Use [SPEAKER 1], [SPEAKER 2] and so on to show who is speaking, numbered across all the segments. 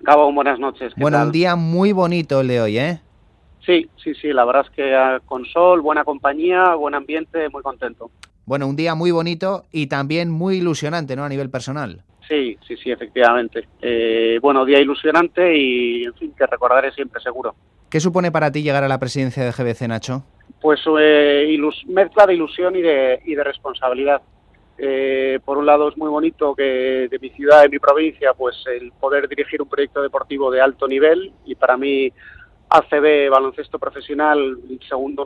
[SPEAKER 1] Gabón, buenas noches. ¿Qué
[SPEAKER 2] Bueno,
[SPEAKER 1] tal?
[SPEAKER 2] un día muy bonito el de hoy, ¿eh?
[SPEAKER 1] Sí, la verdad es que con sol, buena compañía, buen ambiente, muy contento.
[SPEAKER 2] Bueno, un día muy bonito y también muy ilusionante, ¿no? A nivel personal.
[SPEAKER 1] Sí, efectivamente. Bueno, día ilusionante y, en fin, que recordaré siempre, seguro.
[SPEAKER 2] ¿Qué supone para ti llegar a la presidencia de GBC, Nacho?
[SPEAKER 1] Pues mezcla de ilusión y de responsabilidad. Por un lado es muy bonito que de mi ciudad, de mi provincia, pues el poder dirigir un proyecto deportivo de alto nivel, y para mí ACB, baloncesto profesional, el segundo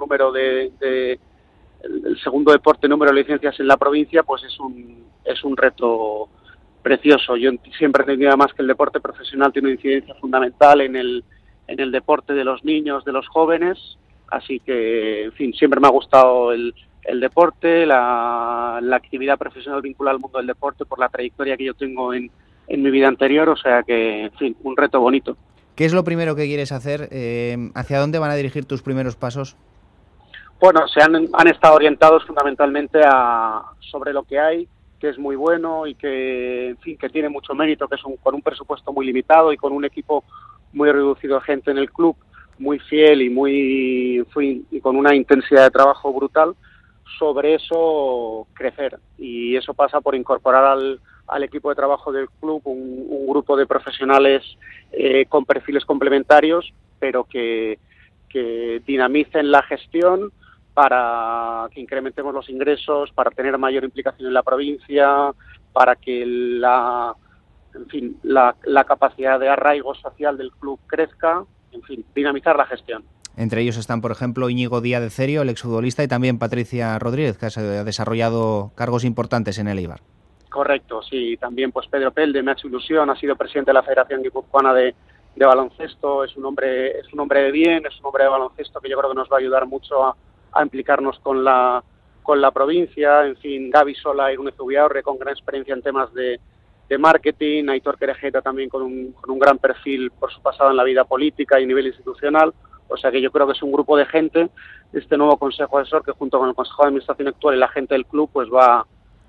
[SPEAKER 1] el segundo deporte número de licencias en la provincia, pues es un reto precioso. Yo siempre he entendido además que el deporte profesional tiene una incidencia fundamental en el deporte de los niños, de los jóvenes, así que, en fin, siempre me ha gustado el deporte, la actividad profesional vinculada al mundo del deporte por la trayectoria que yo tengo en mi vida anterior, o sea que, en fin, un reto bonito.
[SPEAKER 2] ¿Qué es lo primero que quieres hacer? ¿Hacia dónde van a dirigir tus primeros pasos?
[SPEAKER 1] Bueno, han estado orientados fundamentalmente sobre lo que hay, que es muy bueno y que, en fin, que tiene mucho mérito, que es con un presupuesto muy limitado y con un equipo muy reducido de gente en el club, muy fiel y con una intensidad de trabajo brutal. Sobre eso crecer, y eso pasa por incorporar al equipo de trabajo del club un grupo de profesionales con perfiles complementarios, pero que dinamicen la gestión para que incrementemos los ingresos, para tener mayor implicación en la provincia, para que la capacidad de arraigo social del club crezca, en fin, dinamizar la gestión.
[SPEAKER 2] Entre ellos están, por ejemplo, Íñigo Díaz de Cerio, el exfutbolista, y también Patricia Rodríguez, que ha desarrollado cargos importantes en el Eibar.
[SPEAKER 1] Correcto, sí. También pues Pedro Pelde, me ha hecho ilusión, ha sido presidente de la Federación Guipuzcoana de baloncesto, es un hombre de bien, es un hombre de baloncesto que yo creo que nos va a ayudar mucho a implicarnos con la provincia. En fin, Gaby Sola y Irune Zubiaurre, con gran experiencia en temas de marketing, Aitor Querejeta también con un gran perfil por su pasado en la vida política y a nivel institucional. O sea que yo creo que es un grupo de gente, este nuevo Consejo Asesor, que junto con el Consejo de Administración actual y la gente del club, pues va,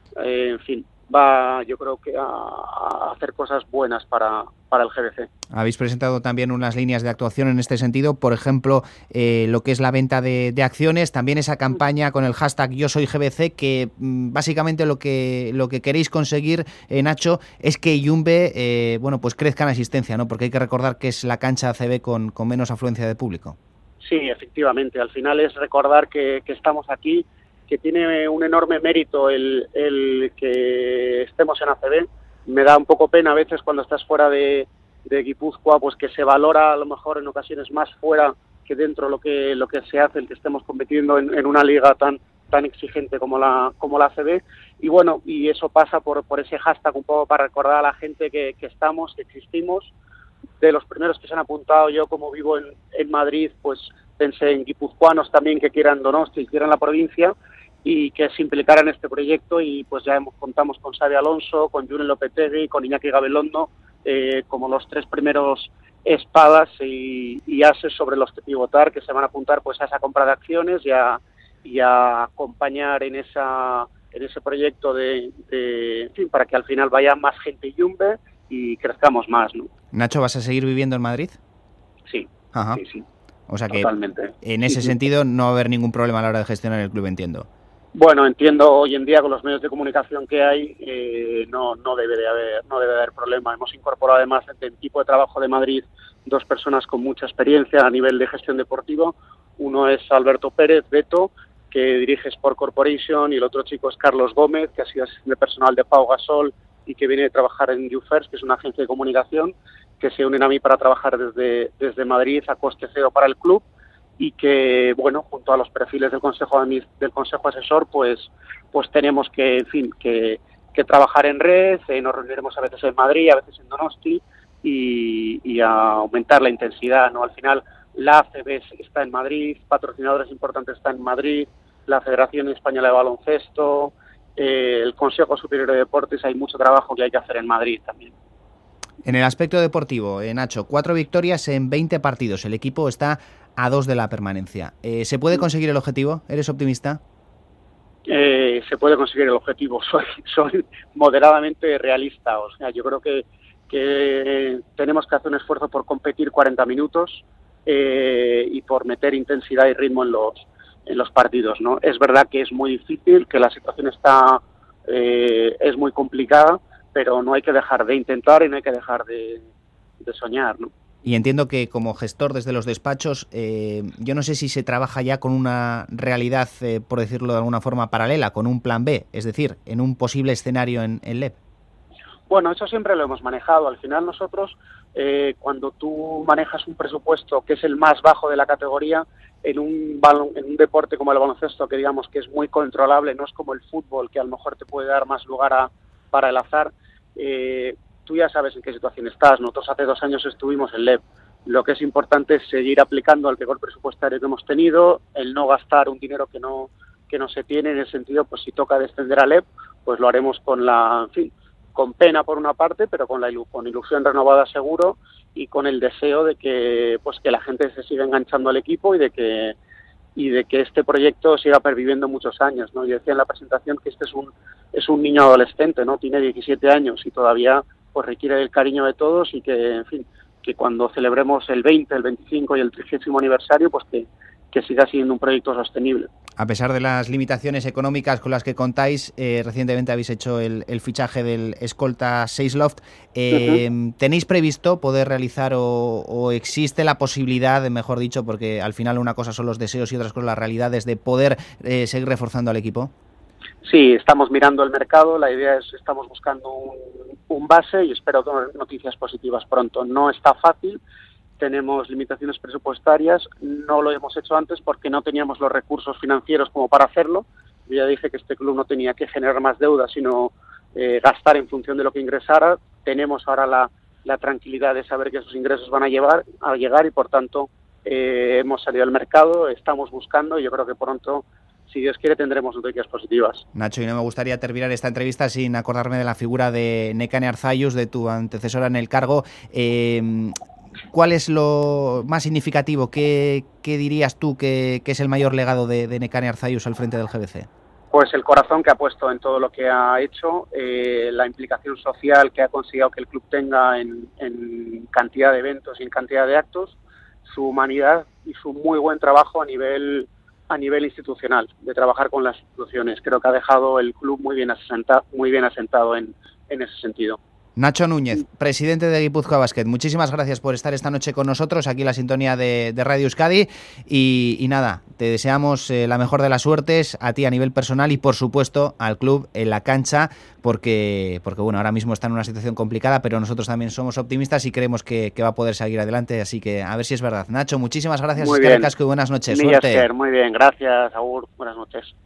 [SPEAKER 1] yo creo que a hacer cosas buenas para el GBC.
[SPEAKER 2] Habéis presentado también unas líneas de actuación en este sentido, por ejemplo, lo que es la venta de acciones, también esa campaña con el hashtag Yo Soy GBC, que básicamente lo que queréis conseguir, Nacho, es que Yumbe pues crezca en asistencia, ¿no? Porque hay que recordar que es la cancha ACB con menos afluencia de público.
[SPEAKER 1] Sí, efectivamente, al final es recordar que estamos aquí, que tiene un enorme mérito el que estemos en ACB. Me da un poco pena a veces cuando estás fuera de Guipúzcoa, pues que se valora a lo mejor en ocasiones más fuera que dentro lo que se hace, el que estemos compitiendo en una liga tan exigente como la ACB. Y bueno, y eso pasa por ese hashtag un poco para recordar a la gente que estamos, que existimos. De los primeros que se han apuntado, yo como vivo en Madrid, pues pensé en guipuzcoanos también que quieran Donosti, que quieran la provincia, y que se implicaran en este proyecto, y pues ya contamos con Xavi Alonso, con Julen Lopetegui, con Iñaki Gabilondo, como los tres primeros espadas y ases sobre los que pivotar, que se van a apuntar pues a esa compra de acciones y a acompañar en ese proyecto en fin, para que al final vaya más gente Yumbe y crezcamos más, ¿no?
[SPEAKER 2] Nacho, ¿vas a seguir viviendo en Madrid?
[SPEAKER 1] Sí.
[SPEAKER 2] Ajá.
[SPEAKER 1] Sí.
[SPEAKER 2] O sea que
[SPEAKER 1] totalmente.
[SPEAKER 2] En ese sentido no va a haber ningún problema a la hora de gestionar el club, entiendo.
[SPEAKER 1] Bueno, entiendo, hoy en día con los medios de comunicación que hay, no debe de haber problema. Hemos incorporado además del equipo de trabajo de Madrid 2 personas con mucha experiencia a nivel de gestión deportivo. Uno es Alberto Pérez, Beto, que dirige Sport Corporation, y el otro chico es Carlos Gómez, que ha sido asistente personal de Pau Gasol y que viene a trabajar en YouFirst, que es una agencia de comunicación, que se unen a mí para trabajar desde Madrid a coste cero para el club, y que, bueno, junto a los perfiles del Consejo Asesor, pues tenemos que, en fin, que trabajar en red. Nos reuniremos a veces en Madrid, a veces en Donosti, y a aumentar la intensidad, ¿no? Al final, la ACB está en Madrid, patrocinadores importantes están en Madrid, la Federación Española de Baloncesto, el Consejo Superior de Deportes. Hay mucho trabajo que hay que hacer en Madrid también.
[SPEAKER 2] En el aspecto deportivo, Nacho, 4 victorias en 20 partidos. El equipo está a 2 de la permanencia. ¿Se puede conseguir el objetivo? ¿Eres optimista?
[SPEAKER 1] Se puede conseguir el objetivo. Soy moderadamente realista. O sea, yo creo que que tenemos que hacer un esfuerzo por competir 40 minutos y por meter intensidad y ritmo en los partidos, ¿no? Es verdad que es muy difícil, que la situación es muy complicada, pero no hay que dejar de intentar y no hay que dejar de soñar, ¿no?
[SPEAKER 2] Y entiendo que como gestor desde los despachos, yo no sé si se trabaja ya con una realidad, por decirlo de alguna forma, paralela, con un plan B, es decir, en un posible escenario en LEP.
[SPEAKER 1] Bueno, eso siempre lo hemos manejado. Al final nosotros, cuando tú manejas un presupuesto que es el más bajo de la categoría, en un deporte como el baloncesto, que digamos que es muy controlable, no es como el fútbol, que a lo mejor te puede dar más lugar para el azar, tú ya sabes en qué situación estás. Nosotros hace 2 años estuvimos en LEP. Lo que es importante es seguir aplicando el rigor presupuestario que hemos tenido, el no gastar un dinero que no se tiene. En el sentido, pues si toca descender a LEP, pues lo haremos con pena por una parte, pero con ilusión renovada seguro, y con el deseo de que la gente se siga enganchando al equipo y de que este proyecto siga perviviendo muchos años, ¿no? Yo decía en la presentación que este es un niño adolescente, ¿no? Tiene 17 años y todavía pues requiere del cariño de todos, y que, en fin, que cuando celebremos el 20, el 25 y el 30º aniversario, pues que siga siendo un proyecto sostenible.
[SPEAKER 2] A pesar de las limitaciones económicas con las que contáis, recientemente habéis hecho el fichaje del escolta Seisloft. ¿Tenéis previsto poder realizar o existe la posibilidad, mejor dicho, porque al final una cosa son los deseos y otras cosas las realidades, de poder seguir reforzando al equipo?
[SPEAKER 1] Sí, estamos mirando el mercado. La idea estamos buscando un base y espero tener noticias positivas pronto. No está fácil. Tenemos limitaciones presupuestarias, no lo hemos hecho antes porque no teníamos los recursos financieros como para hacerlo. Yo ya dije que este club no tenía que generar más deuda, sino gastar en función de lo que ingresara. Tenemos ahora la tranquilidad de saber que esos ingresos van a llegar y, por tanto, hemos salido al mercado, estamos buscando, y yo creo que pronto, si Dios quiere, tendremos noticias positivas.
[SPEAKER 2] Nacho, y no me gustaría terminar esta entrevista sin acordarme de la figura de Nekane Arzayus, de tu antecesora en el cargo. ¿Cuál es lo más significativo? ¿Qué dirías tú que es el mayor legado de Nekane Arzayus al frente del GBC?
[SPEAKER 1] Pues el corazón que ha puesto en todo lo que ha hecho, la implicación social que ha conseguido que el club tenga en cantidad de eventos y en cantidad de actos, su humanidad y su muy buen trabajo a nivel institucional, de trabajar con las instituciones. Creo que ha dejado el club muy bien asentado en ese sentido.
[SPEAKER 2] Nacho Núñez, presidente de Guipúzcoa Basket, muchísimas gracias por estar esta noche con nosotros aquí en la sintonía de Radio Euskadi, y nada, te deseamos la mejor de las suertes a ti a nivel personal y, por supuesto, al club en la cancha, porque bueno, ahora mismo está en una situación complicada, pero nosotros también somos optimistas y creemos que va a poder seguir adelante, así que a ver si es verdad. Nacho, muchísimas gracias,
[SPEAKER 1] muy bien.
[SPEAKER 2] Casco, y buenas noches. Suerte.
[SPEAKER 1] Muy bien, gracias, Agur, buenas noches.